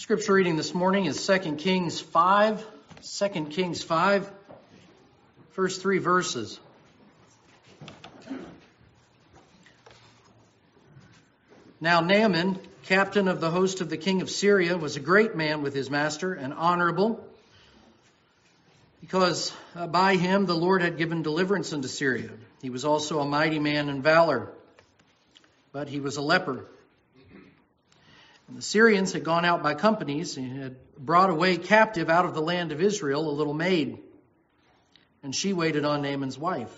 Scripture reading this morning is 2 Kings 5. 2 Kings 5, first 3 verses. Now Naaman, captain of the host of the king of Syria, was a great man with his master and honorable, because by him the Lord had given deliverance unto Syria. He was also a mighty man in valor, but he was a leper. And the Syrians had gone out by companies and had brought away captive out of the land of Israel a little maid, and she waited on Naaman's wife.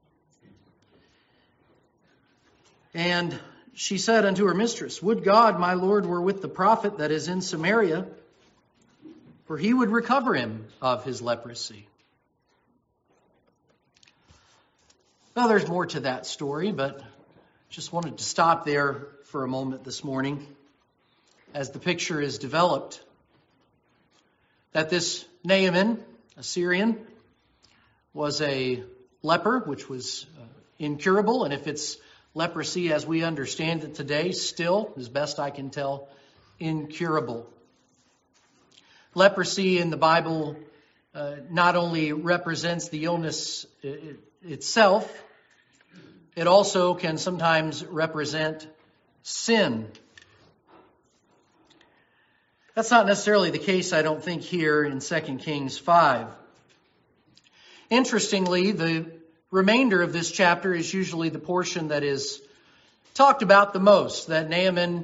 And she said unto her mistress, Would God my Lord were with the prophet that is in Samaria, for he would recover him of his leprosy. Now there's more to that story, but just wanted to stop there for a moment this morning as the picture is developed, that this Naaman, a Syrian, was a leper, which was incurable, and if it's leprosy as we understand it today, still, as best I can tell, incurable. Leprosy in the Bible not only represents the illness itself, it also can sometimes represent sin. That's not necessarily the case, I don't think, here in 2 Kings 5. Interestingly, the remainder of this chapter is usually the portion that is talked about the most, that Naaman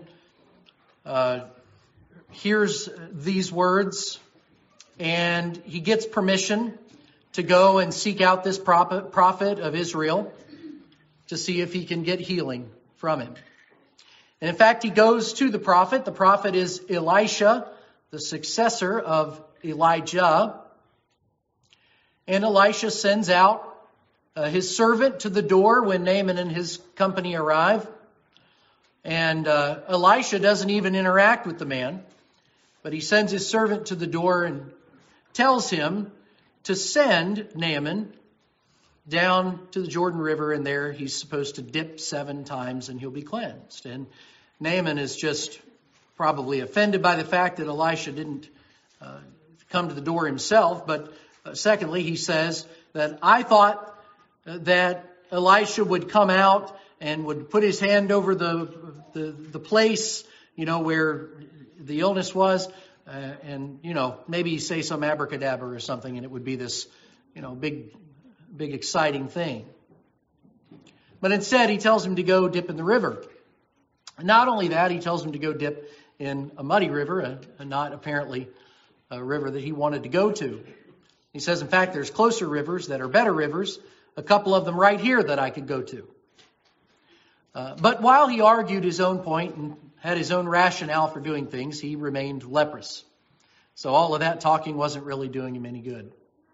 hears these words and he gets permission to go and seek out this prophet of Israel to see if he can get healing from him. And in fact, he goes to the prophet. The prophet is Elisha, the successor of Elijah. And Elisha sends out his servant to the door when Naaman and his company arrive. And Elisha doesn't even interact with the man, but he sends his servant to the door and tells him to send Naaman down to the Jordan River, and there he's supposed to dip 7 times and he'll be cleansed. And Naaman is just probably offended by the fact that Elisha didn't come to the door himself. But secondly, he says that I thought that Elisha would come out and would put his hand over the place, where the illness was, and maybe say some abracadabra or something, and it would be this, big exciting thing. But instead, he tells him to go dip in the river. And not only that, he tells him to go dip in a muddy river, not apparently a river that he wanted to go to. He says, in fact, there's closer rivers that are better rivers, a couple of them right here that I could go to. But while he argued his own point and had his own rationale for doing things, he remained leprous. So all of that talking wasn't really doing him any good.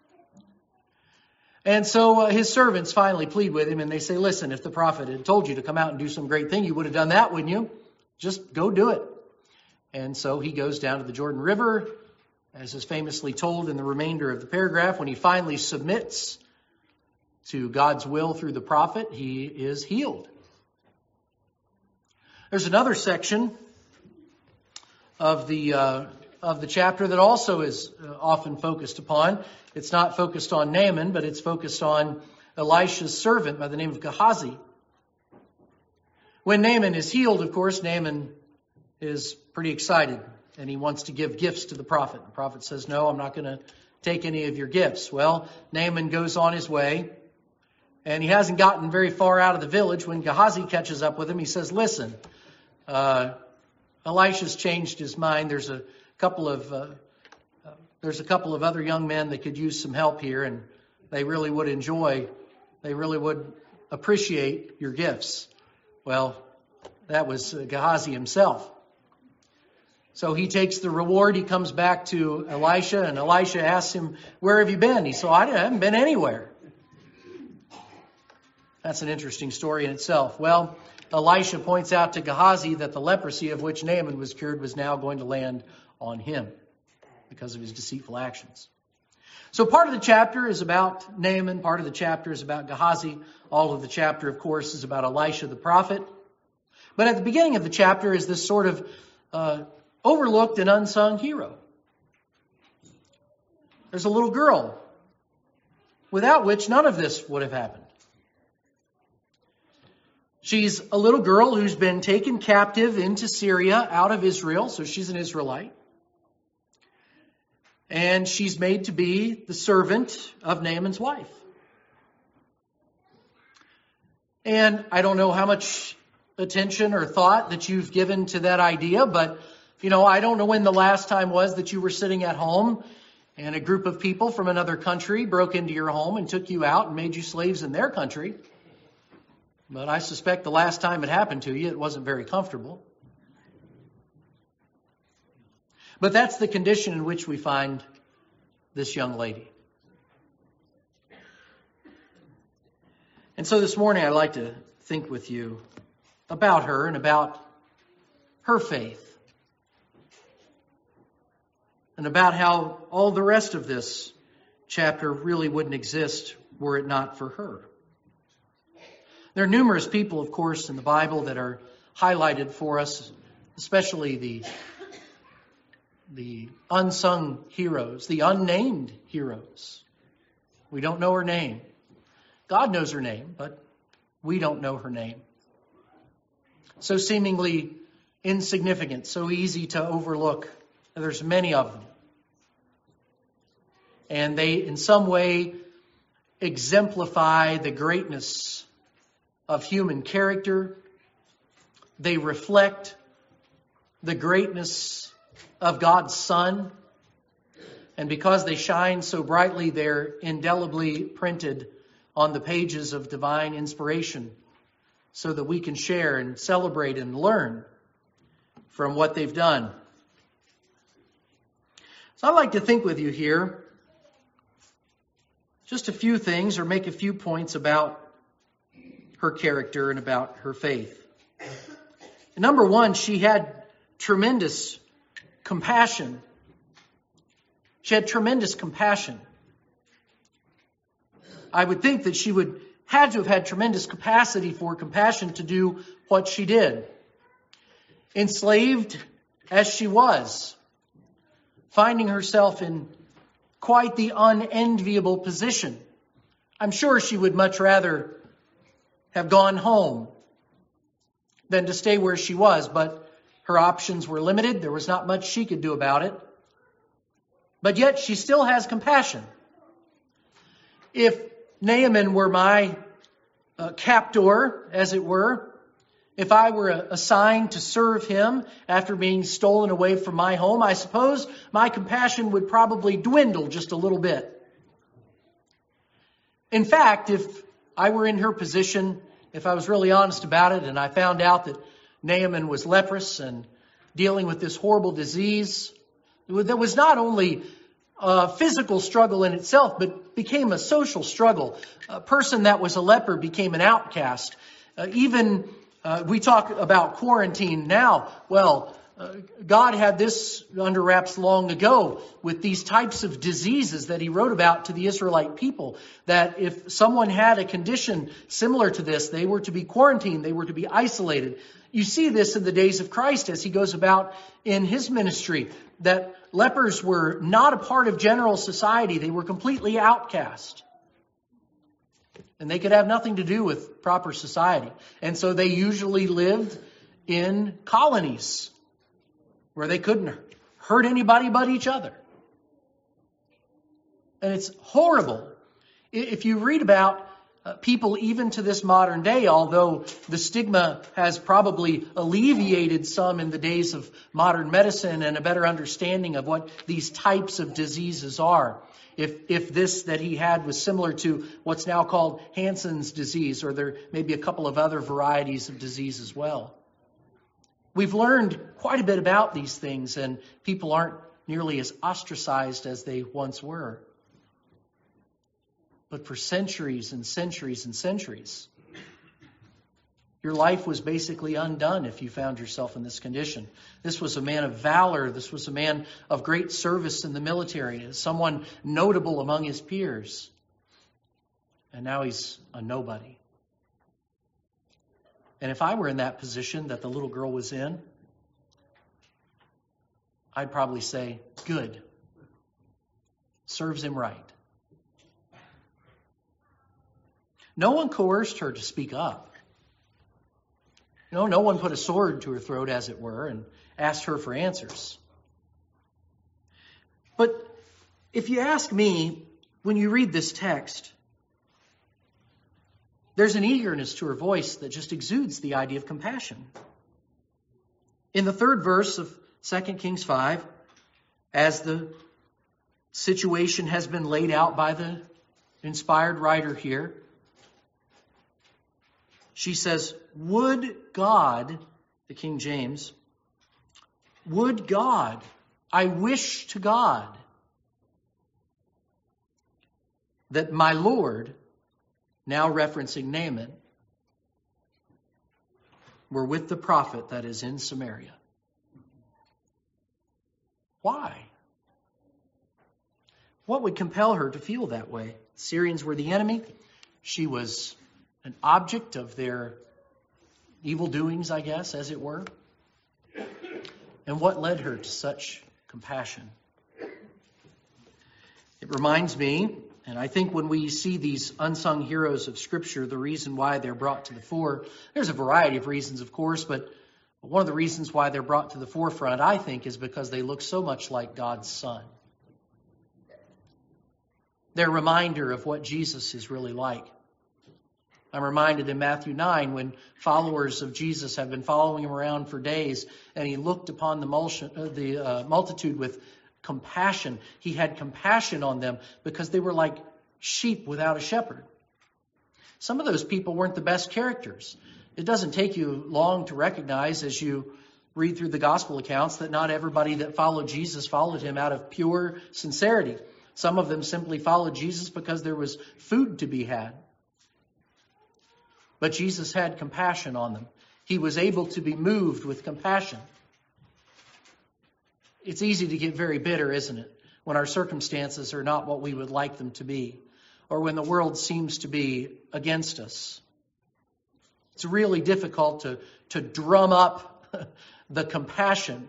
And so his servants finally plead with him, and they say, listen, if the prophet had told you to come out and do some great thing, you would have done that, wouldn't you? Just go do it. And so he goes down to the Jordan River, as is famously told in the remainder of the paragraph. When he finally submits to God's will through the prophet, he is healed. There's another section of the chapter that also is often focused upon. It's not focused on Naaman, but it's focused on Elisha's servant by the name of Gehazi. When Naaman is healed, of course, Naaman is pretty excited, and he wants to give gifts to the prophet. The prophet says, no, I'm not going to take any of your gifts. Well, Naaman goes on his way, and he hasn't gotten very far out of the village when Gehazi catches up with him. He says, listen, Elisha's changed his mind. There's a couple of other young men that could use some help here, and they really would appreciate your gifts. Well, that was Gehazi himself. So he takes the reward. He comes back to Elisha, and Elisha asks him, where have you been? He said, I haven't been anywhere. That's an interesting story in itself. Well, Elisha points out to Gehazi that the leprosy of which Naaman was cured was now going to land on him because of his deceitful actions. So part of the chapter is about Naaman, part of the chapter is about Gehazi. All of the chapter, of course, is about Elisha the prophet. But at the beginning of the chapter is this sort of overlooked and unsung hero. There's a little girl without which none of this would have happened. She's a little girl who's been taken captive into Syria out of Israel, so she's an Israelite. And she's made to be the servant of Naaman's wife. And I don't know how much attention or thought that you've given to that idea, but, I don't know when the last time was that you were sitting at home and a group of people from another country broke into your home and took you out and made you slaves in their country. But I suspect the last time it happened to you, it wasn't very comfortable. But that's the condition in which we find this young lady. And so this morning I'd like to think with you about her and about her faith. And about how all the rest of this chapter really wouldn't exist were it not for her. There are numerous people, of course, in the Bible that are highlighted for us, especially the unsung heroes, the unnamed heroes. We don't know her name. God knows her name, but we don't know her name. So seemingly insignificant, so easy to overlook. There's many of them. And they, in some way, exemplify the greatness of human character. They reflect the greatness of God's Son. And because they shine so brightly, they're indelibly printed on the pages of divine inspiration so that we can share and celebrate and learn from what they've done. So I'd like to think with you here just a few things, or make a few points about her character and about her faith. Number one, she had tremendous compassion. She had tremendous compassion. I would think that she had to have had tremendous capacity for compassion to do what she did. Enslaved as she was, finding herself in quite the unenviable position. I'm sure she would much rather have gone home than to stay where she was, but her options were limited. There was not much she could do about it. But yet she still has compassion. If Naaman were my captor, as it were, if I were assigned to serve him after being stolen away from my home, I suppose my compassion would probably dwindle just a little bit. In fact, if I were in her position, if I was really honest about it, and I found out that Naaman was leprous and dealing with this horrible disease, that was not only a physical struggle in itself, but became a social struggle. A person that was a leper became an outcast. We talk about quarantine now. Well, God had this under wraps long ago with these types of diseases that he wrote about to the Israelite people, that if someone had a condition similar to this, they were to be quarantined, they were to be isolated. You see this in the days of Christ as he goes about in his ministry, that lepers were not a part of general society. They were completely outcast. And they could have nothing to do with proper society. And so they usually lived in colonies where they couldn't hurt anybody but each other. And it's horrible. If you read about people even to this modern day, although the stigma has probably alleviated some in the days of modern medicine and a better understanding of what these types of diseases are. If this that he had was similar to what's now called Hansen's disease, or there may be a couple of other varieties of disease as well. We've learned quite a bit about these things, and people aren't nearly as ostracized as they once were. But for centuries and centuries and centuries, your life was basically undone if you found yourself in this condition. This was a man of valor. This was a man of great service in the military, someone notable among his peers. And now he's a nobody. And if I were in that position that the little girl was in, I'd probably say, good. Serves him right. No one coerced her to speak up. No one put a sword to her throat, as it were, and asked her for answers. But if you ask me, when you read this text, there's an eagerness to her voice that just exudes the idea of compassion. In the 3rd verse of 2 Kings 5, as the situation has been laid out by the inspired writer here, she says, would God, the King James, would God, I wish to God that my Lord, now referencing Naaman, were with the prophet that is in Samaria. Why? What would compel her to feel that way? The Syrians were the enemy. She was an object of their evil doings, I guess, as it were. And what led her to such compassion? It reminds me, and I think when we see these unsung heroes of Scripture, the reason why they're brought to the fore, there's a variety of reasons, of course, but one of the reasons why they're brought to the forefront, I think, is because they look so much like God's Son. They're a reminder of what Jesus is really like. I'm reminded in Matthew 9 when followers of Jesus have been following him around for days, and he looked upon the multitude with compassion. He had compassion on them because they were like sheep without a shepherd. Some of those people weren't the best characters. It doesn't take you long to recognize as you read through the gospel accounts that not everybody that followed Jesus followed him out of pure sincerity. Some of them simply followed Jesus because there was food to be had. But Jesus had compassion on them. He was able to be moved with compassion. It's easy to get very bitter, isn't it? When our circumstances are not what we would like them to be, or when the world seems to be against us. It's really difficult to drum up the compassion.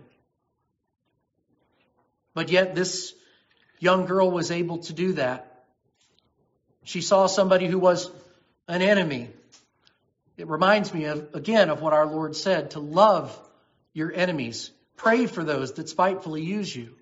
But yet this young girl was able to do that. She saw somebody who was an enemy. It reminds me again of what our Lord said, to love your enemies. Pray for those that spitefully use you.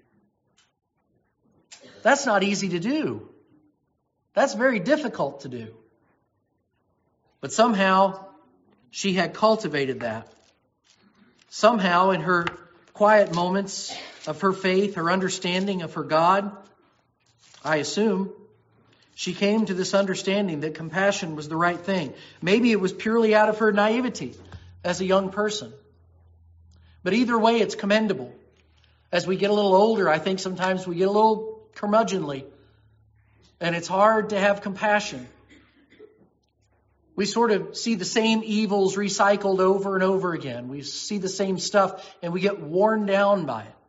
That's not easy to do. That's very difficult to do. But somehow she had cultivated that. Somehow in her quiet moments of her faith, her understanding of her God, I assume, she came to this understanding that compassion was the right thing. Maybe it was purely out of her naivety as a young person. But either way, it's commendable. As we get a little older, I think sometimes we get a little curmudgeonly. And it's hard to have compassion. We sort of see the same evils recycled over and over again. We see the same stuff and we get worn down by it.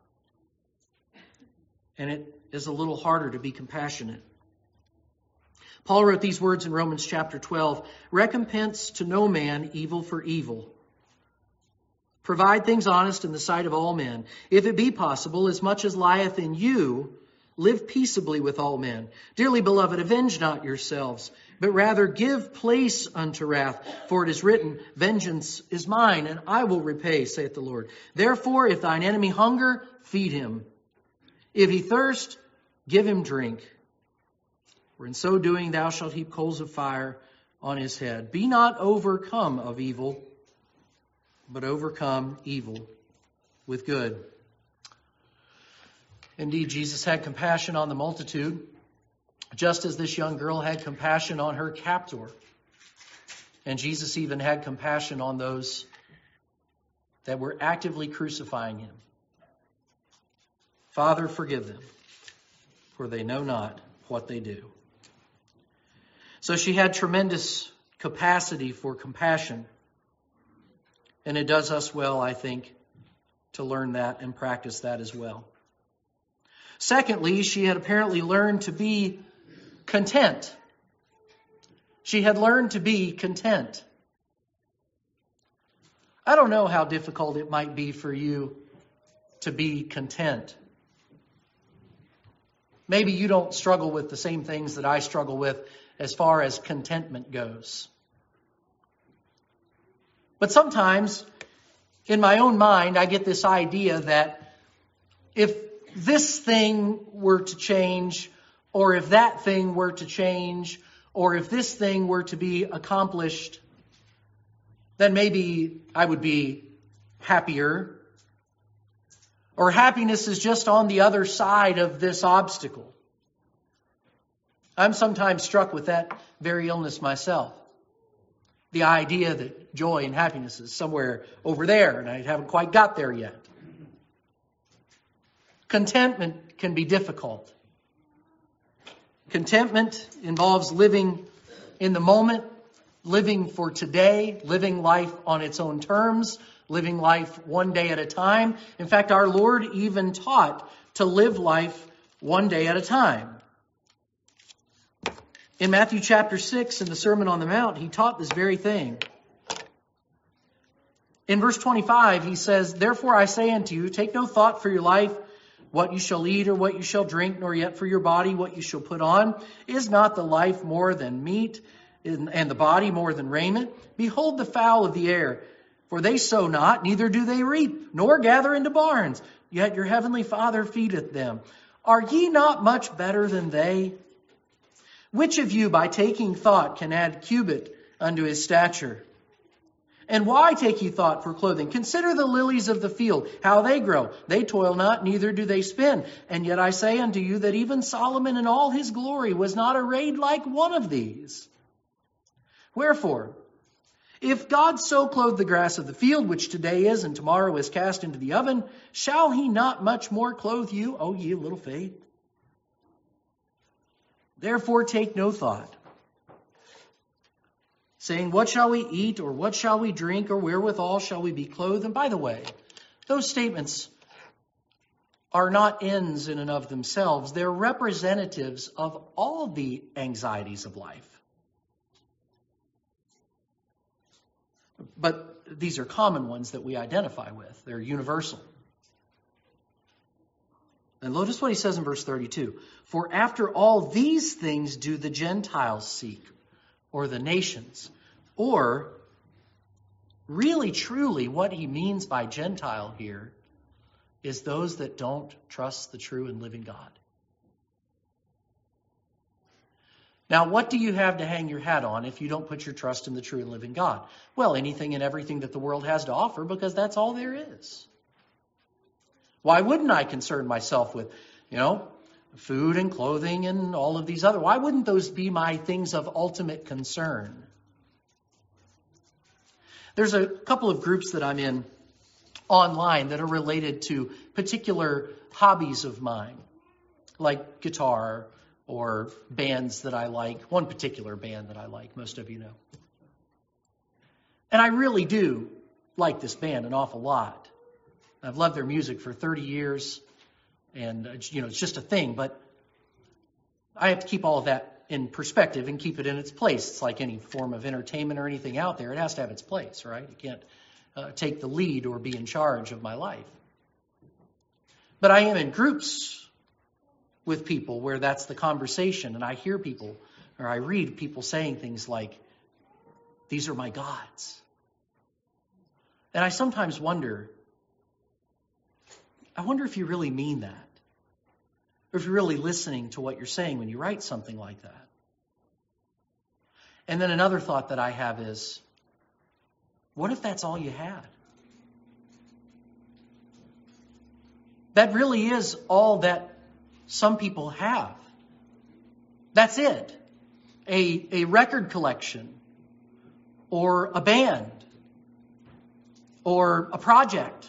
And it is a little harder to be compassionate. Paul wrote these words in Romans chapter 12, recompense to no man evil for evil. Provide things honest in the sight of all men. If it be possible, as much as lieth in you, live peaceably with all men. Dearly beloved, avenge not yourselves, but rather give place unto wrath. For it is written, vengeance is mine, and I will repay, saith the Lord. Therefore, if thine enemy hunger, feed him. If he thirst, give him drink. For in so doing thou shalt heap coals of fire on his head. Be not overcome of evil, but overcome evil with good. Indeed, Jesus had compassion on the multitude, just as this young girl had compassion on her captor. And Jesus even had compassion on those that were actively crucifying him. Father, forgive them, for they know not what they do. So she had tremendous capacity for compassion. And it does us well, I think, to learn that and practice that as well. Secondly, she had apparently learned to be content. She had learned to be content. I don't know how difficult it might be for you to be content. Maybe you don't struggle with the same things that I struggle with as far as contentment goes. But sometimes, in my own mind, I get this idea that if this thing were to change, or if that thing were to change, or if this thing were to be accomplished, then maybe I would be happier. Or happiness is just on the other side of this obstacle. I'm sometimes struck with that very illness myself. The idea that joy and happiness is somewhere over there, and I haven't quite got there yet. Contentment can be difficult. Contentment involves living in the moment, living for today, living life on its own terms, living life one day at a time. In fact, our Lord even taught to live life one day at a time. In Matthew chapter 6, in the Sermon on the Mount, he taught this very thing. In verse 25, he says, "Therefore I say unto you, take no thought for your life, what you shall eat or what you shall drink, nor yet for your body what you shall put on. Is not the life more than meat, and the body more than raiment? Behold the fowl of the air, for they sow not, neither do they reap, nor gather into barns, yet your heavenly Father feedeth them. Are ye not much better than they? Which of you by taking thought can add cubit unto his stature? And why take ye thought for clothing? Consider the lilies of the field, how they grow. They toil not, neither do they spin. And yet I say unto you that even Solomon in all his glory was not arrayed like one of these. Wherefore, if God so clothe the grass of the field, which today is and tomorrow is cast into the oven, shall he not much more clothe you, O ye of little faith? Therefore take no thought, saying, what shall we eat, or what shall we drink, or wherewithal shall we be clothed? And by the way, those statements are not ends in and of themselves. They're representatives of all the anxieties of life. But these are common ones that we identify with. They're universal. And notice what he says in verse 32. For after all these things do the Gentiles seek, or the nations. Or, really, truly, what he means by Gentile here is those that don't trust the true and living God. Now, what do you have to hang your hat on if you don't put your trust in the true and living God? Well, anything and everything that the world has to offer, because that's all there is. Why wouldn't I concern myself with, food and clothing and all of these other? Why wouldn't those be my things of ultimate concern? There's a couple of groups that I'm in online that are related to particular hobbies of mine, like guitar or bands that I like. One particular band that I like, most of you know. And I really do like this band an awful lot. I've loved their music for 30 years, and it's just a thing, but I have to keep all of that in perspective and keep it in its place. It's like any form of entertainment or anything out there. It has to have its place, right? You can't take the lead or be in charge of my life. But I am in groups with people where that's the conversation, and I hear people, or I read people saying things like, these are my gods. And I sometimes wonder if you really mean that. Or if you're really listening to what you're saying when you write something like that. And then another thought that I have is, what if that's all you had? That really is all that some people have. That's it. A record collection, or a band, or a project,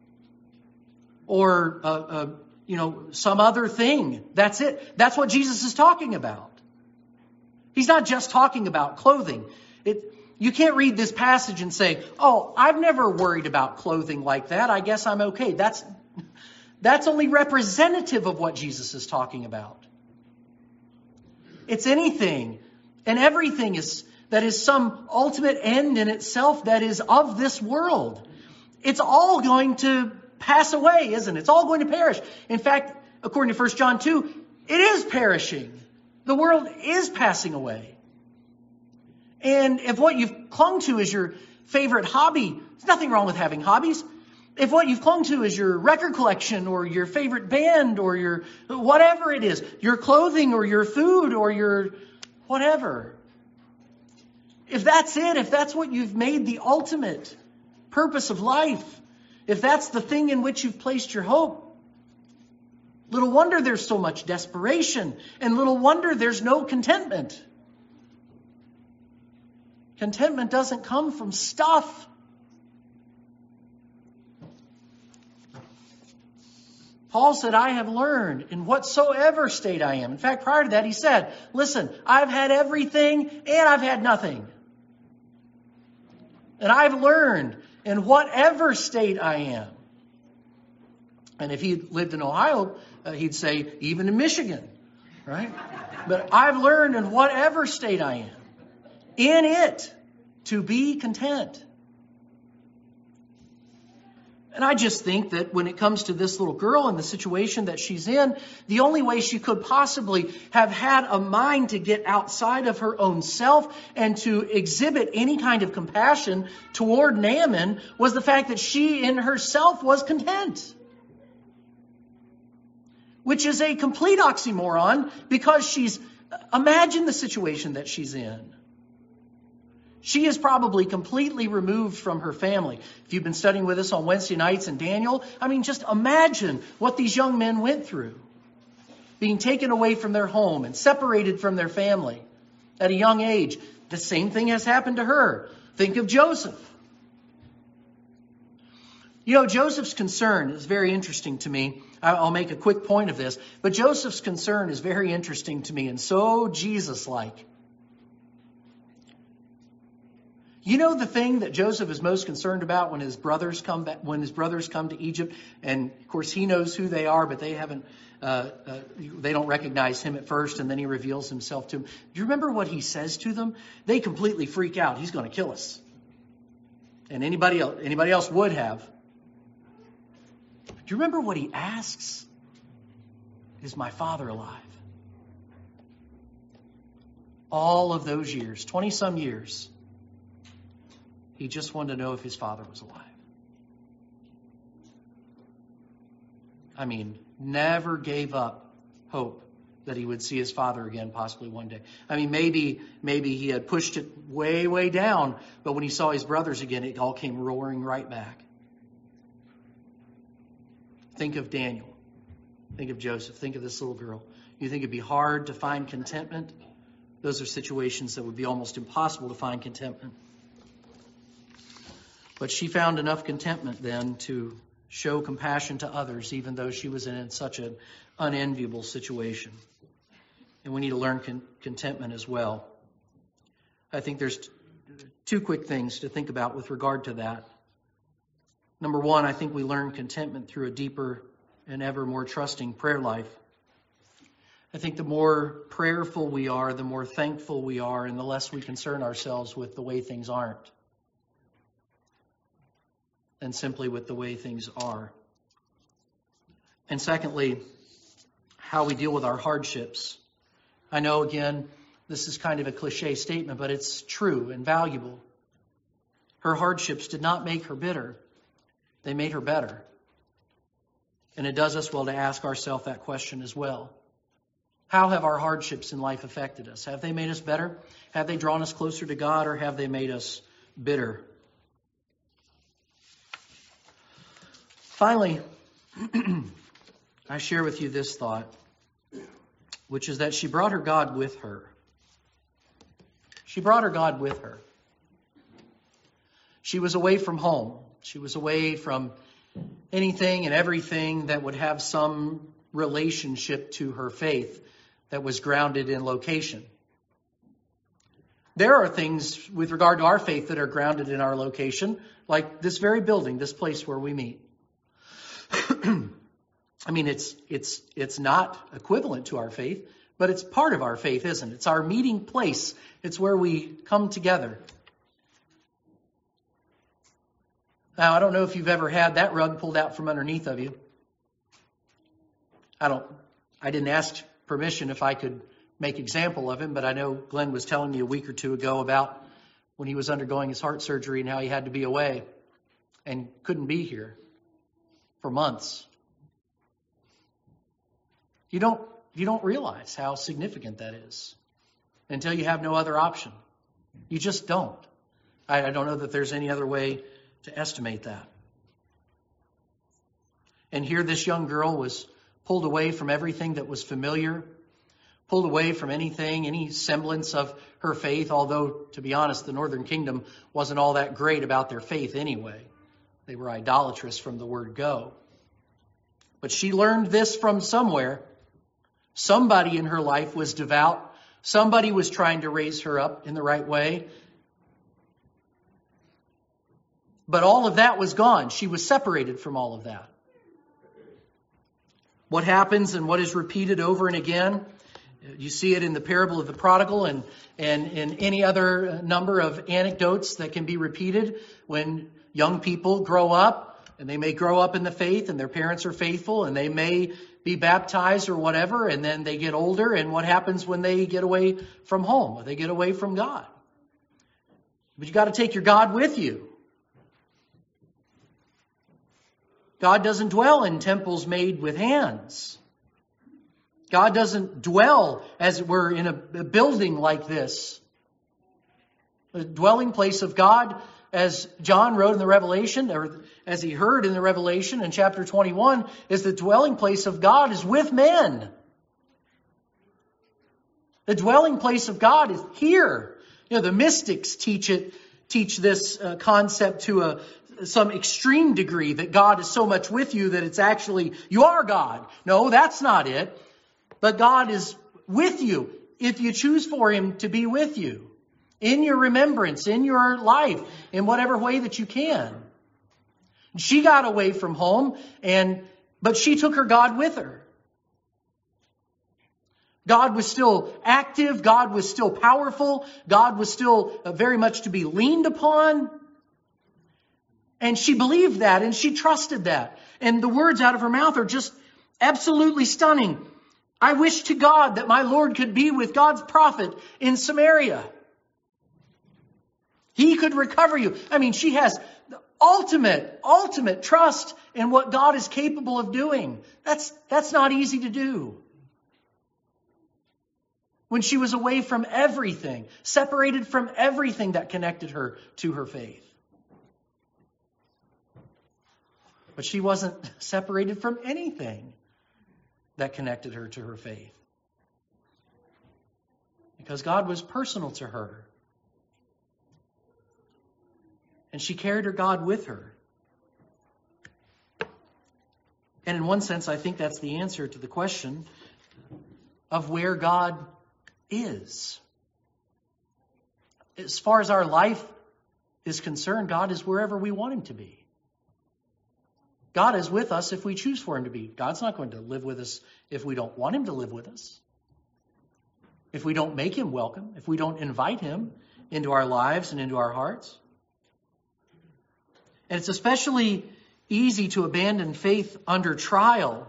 or some other thing. That's it. That's what Jesus is talking about. He's not just talking about clothing. You can't read this passage and say, oh, I've never worried about clothing like that. I guess I'm okay. That's only representative of what Jesus is talking about. It's anything and everything that is some ultimate end in itself that is of this world. It's all going to pass away, isn't it? It's all going to perish. In fact, according to 1 John 2, it is perishing. The world is passing away. And if what you've clung to is your favorite hobby, there's nothing wrong with having hobbies. If what you've clung to is your record collection or your favorite band or your whatever it is, your clothing or your food or your whatever. If that's it, if that's what you've made the ultimate purpose of life, if that's the thing in which you've placed your hope, little wonder there's so much desperation, and little wonder there's no contentment. Contentment doesn't come from stuff. Paul said, I have learned in whatsoever state I am. In fact, prior to that, he said, listen, I've had everything and I've had nothing. And I've learned in whatever state I am. And if he lived in Ohio, he'd say, even in Michigan, right? But I've learned in whatever state I am, in it, to be content. And I just think that when it comes to this little girl and the situation that she's in, the only way she could possibly have had a mind to get outside of her own self and to exhibit any kind of compassion toward Naaman was the fact that she in herself was content. Which is a complete oxymoron because imagine the situation that she's in. She is probably completely removed from her family. If you've been studying with us on Wednesday nights in Daniel, just imagine what these young men went through. Being taken away from their home and separated from their family at a young age. The same thing has happened to her. Think of Joseph. Joseph's concern is very interesting to me. I'll make a quick point of this. But Joseph's concern is very interesting to me and so Jesus-like. The thing that Joseph is most concerned about when his brothers come back, when his brothers come to Egypt, and of course he knows who they are, but they don't recognize him at first, and then he reveals himself to them. Do you remember what he says to them? They completely freak out. He's going to kill us. And anybody else would have. Do you remember what he asks? Is my father alive? All of those years, 20-some years, he just wanted to know if his father was alive. Never gave up hope that he would see his father again, possibly one day. Maybe he had pushed it way, way down, but when he saw his brothers again, it all came roaring right back. Think of Daniel. Think of Joseph. Think of this little girl. You think it'd be hard to find contentment? Those are situations that would be almost impossible to find contentment. But she found enough contentment then to show compassion to others, even though she was in such an unenviable situation. And we need to learn contentment as well. I think there's two quick things to think about with regard to that. Number one, I think we learn contentment through a deeper and ever more trusting prayer life. I think the more prayerful we are, the more thankful we are, and the less we concern ourselves with the way things aren't, and simply with the way things are. And secondly, how we deal with our hardships. I know, again, this is kind of a cliche statement, but it's true and valuable. Her hardships did not make her bitter. They made her better. And it does us well to ask ourselves that question as well. How have our hardships in life affected us? Have they made us better? Have they drawn us closer to God, or have they made us bitter? Finally, I share with you this thought, which is that she brought her God with her. She brought her God with her. She was away from home. She was away from anything and everything that would have some relationship to her faith that was grounded in location. There are things with regard to our faith that are grounded in our location, like this very building, this place where we meet. It's not equivalent to our faith, but it's part of our faith, isn't it? It's our meeting place. It's where we come together. Now, I don't know if you've ever had that rug pulled out from underneath of you. I didn't ask permission if I could make example of him, but I know Glenn was telling me a week or two ago about when he was undergoing his heart surgery and how he had to be away and couldn't be here for months. You don't realize how significant that is until you have no other option. You just don't. I don't know that there's any other way to estimate that. And here this young girl was pulled away from everything that was familiar, pulled away from anything, any semblance of her faith, although, to be honest, the Northern Kingdom wasn't all that great about their faith anyway. They were idolatrous from the word go. But she learned this from somewhere. Somebody in her life was devout. Somebody was trying to raise her up in the right way. But all of that was gone. She was separated from all of that. What happens and what is repeated over and again, you see it in the parable of the prodigal and in any other number of anecdotes that can be repeated when young people grow up, and they may grow up in the faith and their parents are faithful and they may be baptized or whatever, and then they get older, and what happens when they get away from home or they get away from God? But you got to take your God with you. God doesn't dwell in temples made with hands. God doesn't dwell, as it were, in a building like this. The dwelling place of God, as John wrote in the Revelation, or as he heard in the Revelation in chapter 21, is the dwelling place of God is with men. The dwelling place of God is here. The mystics teach this concept to some extreme degree, that God is so much with you that it's actually, you are God. No, that's not it. But God is with you if you choose for him to be with you in your remembrance, in your life, in whatever way that you can. She got away from home, but she took her God with her. God was still active. God was still powerful. God was still very much to be leaned upon. And she believed that and she trusted that. And the words out of her mouth are just absolutely stunning. I wish to God that my Lord could be with God's prophet in Samaria. He could recover you. I mean, she has the ultimate trust in what God is capable of doing. That's not easy to do. When she was away from everything, separated from everything that connected her to her faith. But she wasn't separated from anything that connected her to her faith. Because God was personal to her. And she carried her God with her. And in one sense, I think that's the answer to the question of where God is. As far as our life is concerned, God is wherever we want him to be. God is with us if we choose for him to be. God's not going to live with us if we don't want him to live with us. If we don't make him welcome, if we don't invite him into our lives and into our hearts. And it's especially easy to abandon faith under trial.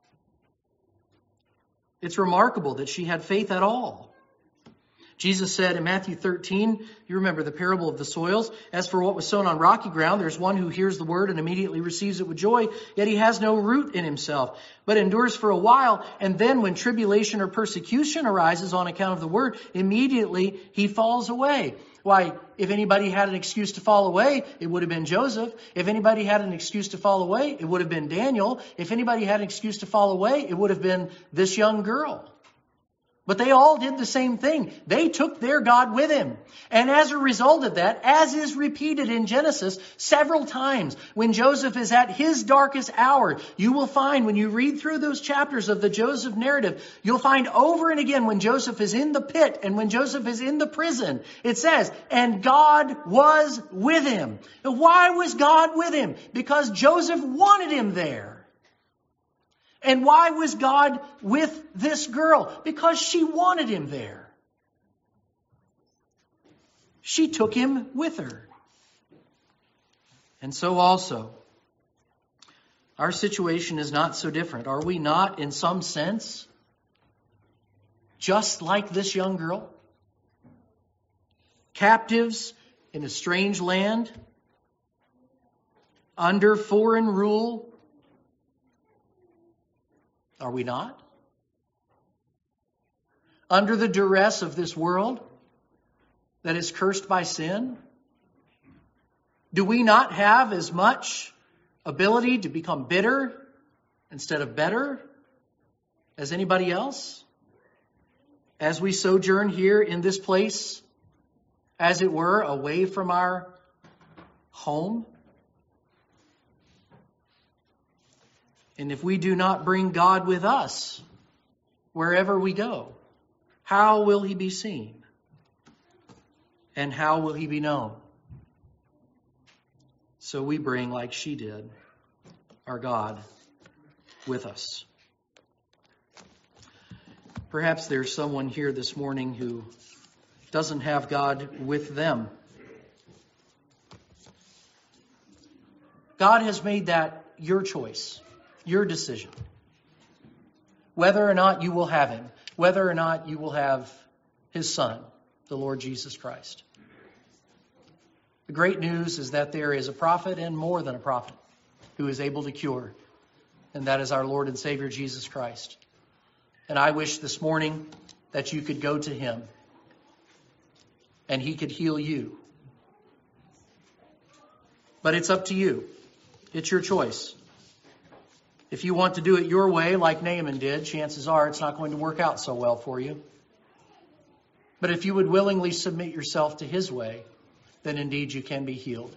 It's remarkable that she had faith at all. Jesus said in Matthew 13, you remember the parable of the soils, as for what was sown on rocky ground, there's one who hears the word and immediately receives it with joy, yet he has no root in himself, but endures for a while, and then when tribulation or persecution arises on account of the word, immediately he falls away. Why, if anybody had an excuse to fall away, it would have been Joseph. If anybody had an excuse to fall away, it would have been Daniel. If anybody had an excuse to fall away, it would have been this young girl. But they all did the same thing. They took their God with him. And as a result of that, as is repeated in Genesis several times, when Joseph is at his darkest hour, you will find when you read through those chapters of the Joseph narrative, you'll find over and again when Joseph is in the pit and when Joseph is in the prison, it says, and God was with him. Now, why was God with him? Because Joseph wanted him there. And why was God with this girl? Because she wanted him there. She took him with her. And so also, our situation is not so different. Are we not, in some sense, just like this young girl? Captives in a strange land, under foreign rule. Are we not? Under the duress of this world that is cursed by sin? Do we not have as much ability to become bitter instead of better as anybody else? As we sojourn here in this place, as it were, away from our home? And if we do not bring God with us wherever we go, how will he be seen? And how will he be known? So we bring, like she did, our God with us. Perhaps there's someone here this morning who doesn't have God with them. God has made that your choice, your decision. Whether or not you will have him, whether or not you will have his Son, the Lord Jesus Christ. The great news is that there is a prophet, and more than a prophet, who is able to cure. And that is our Lord and Savior, Jesus Christ. And I wish this morning that you could go to him and he could heal you. But it's up to you. It's your choice. If you want to do it your way, like Naaman did, chances are it's not going to work out so well for you. But if you would willingly submit yourself to his way, then indeed you can be healed.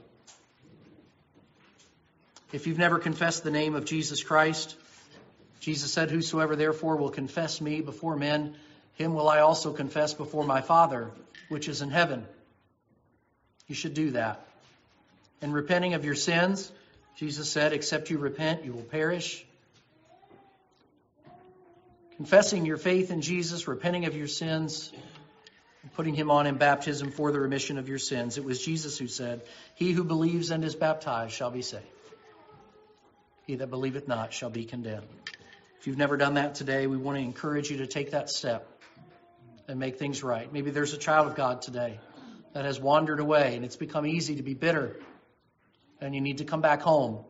If you've never confessed the name of Jesus Christ, Jesus said, "Whosoever therefore will confess me before men, him will I also confess before my Father, which is in heaven." You should do that. And repenting of your sins, Jesus said, "Except you repent, you will perish." Confessing your faith in Jesus, repenting of your sins, and putting him on in baptism for the remission of your sins. It was Jesus who said, "He who believes and is baptized shall be saved. He that believeth not shall be condemned." If you've never done that today, we want to encourage you to take that step and make things right. Maybe there's a child of God today that has wandered away and it's become easy to be bitter and you need to come back home.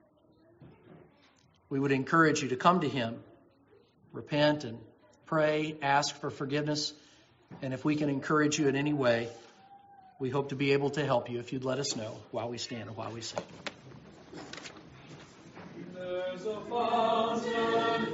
We would encourage you to come to him, repent and pray, ask for forgiveness. And if we can encourage you in any way, we hope to be able to help you if you'd let us know while we stand and while we sing. There's a fountain